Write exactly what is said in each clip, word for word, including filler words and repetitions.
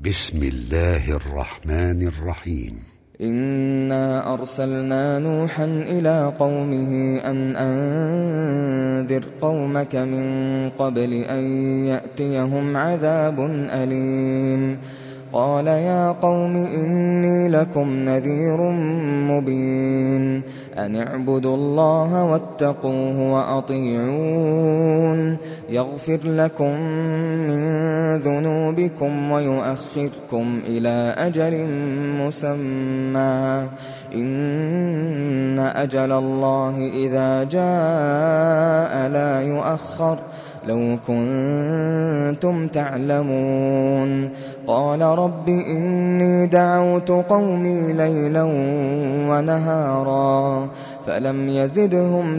بسم الله الرحمن الرحيم. إنا أرسلنا نوحا إلى قومه أن أنذر قومك من قبل أن يأتيهم عذاب أليم. قال يا قوم إني لكم نذير مبين أن اعبدوا الله واتقوه وأطيعون يغفر لكم من ذنوبكم ويؤخركم إلى أجل مسمى إن أجل الله إذا جاء لا يؤخر لو كنتم تعلمون. قال رب إني دعوت قومي ليلا ونهارا فلم يزدهم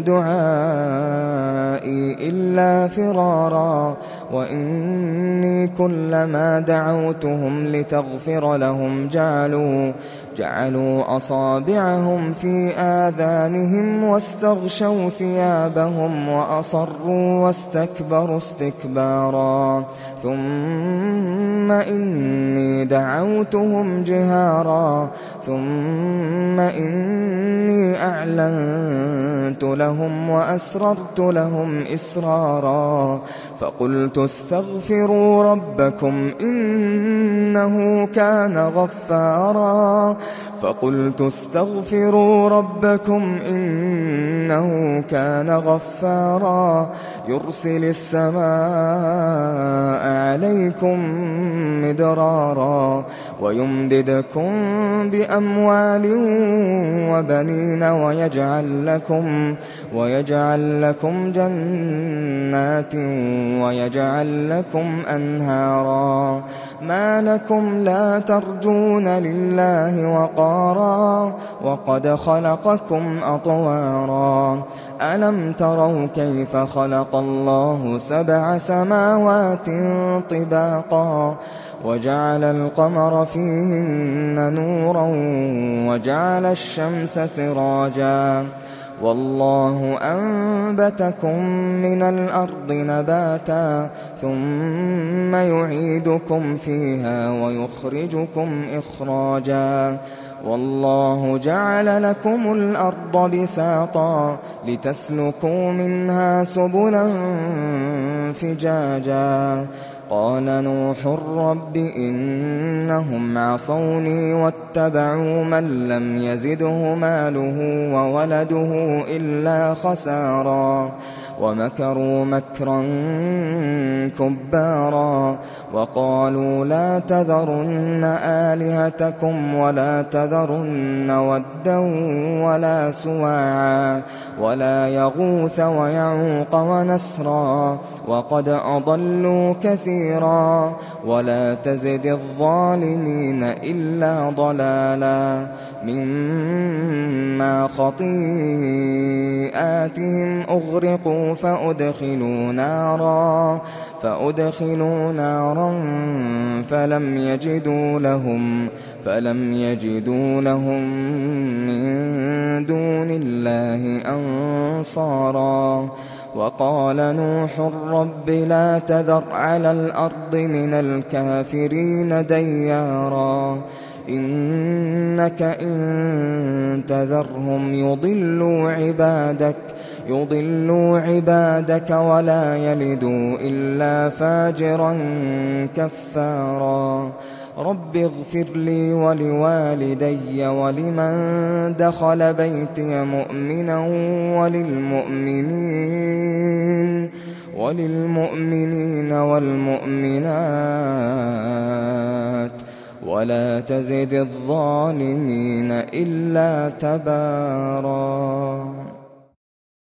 دعائي إلا فرارا وإني كلما دعوتهم لتغفر لهم جعلوا جعلوا أصابعهم في آذانهم واستغشوا ثيابهم وأصروا واستكبروا استكبارا ثم إني دعوتهم جهارا ثم إني أعلنت لهم وأسررت لهم إسرارا فقلت استغفروا ربكم إنه كان غفارا فقلت استغفروا ربكم إنه كان غفارا يرسل السماء عليكم مدرارا ويمددكم بأموال وبنين ويجعل لكم ويجعل لكم جنات ويجعل لكم أنهارا ما لكم لا ترجون لله وقارا وقد خلقكم أطوارا ألم تروا كيف خلق الله سبع سماوات طباقا وجعل القمر فيهن نورا وجعل الشمس سراجا والله أنبتكم من الأرض نباتا ثم يعيدكم فيها ويخرجكم إخراجا والله جعل لكم الأرض بساطا لتسلكوا منها سبلا فجاجا قال نوح رب إنهم عصوني واتبعوا من لم يزده ماله وولده إلا خسارا ومكروا مكرا كبارا وقالوا لا تذرن آلهتكم ولا تذرن ودا ولا سواعا ولا يغوث ويعوق ونسرا وقد أضلوا كثيرا ولا تزد الظالمين إلا ضلالا مما خطيئاتهم أغرقوا فأدخلوا نارا فأدخلوا نارا فلم يجدوا لهم فلم يجدوا لهم من دون الله أنصارا وقال نوح رب لا تذر على الأرض من الكافرين ديارا إنك إن تذرهم يضلوا عبادك يضلوا عبادك ولا يلدوا إلا فاجرا كفارا رب اغفر لي ولوالدي ولمن دخل بيتي مؤمنا وللمؤمنين وللمؤمنين والمؤمنات ولا تزد الظالمين إلا تبارا.